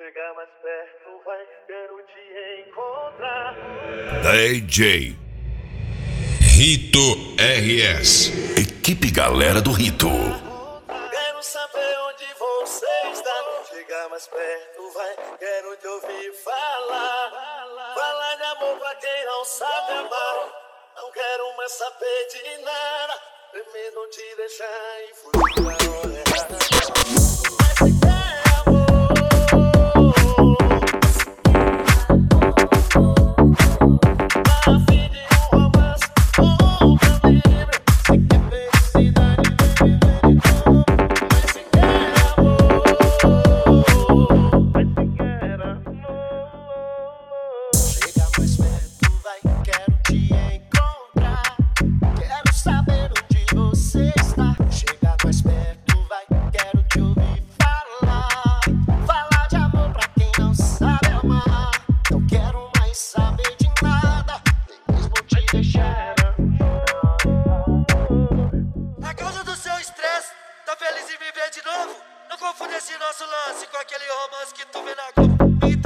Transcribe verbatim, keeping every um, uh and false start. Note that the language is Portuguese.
Chega mais perto, vai, quero te encontrar. D J Rito R S. Equipe Galera do Rito. Quero saber onde você está. Chega mais perto, vai, quero te ouvir falar. Falar de amor pra quem não sabe amar. Não quero mais saber de nada. Primeiro te deixar e fugir na hora errada. A causa do seu estresse, tá feliz em viver de novo? Não confunde esse nosso lance com aquele romance que tu vê na Globo.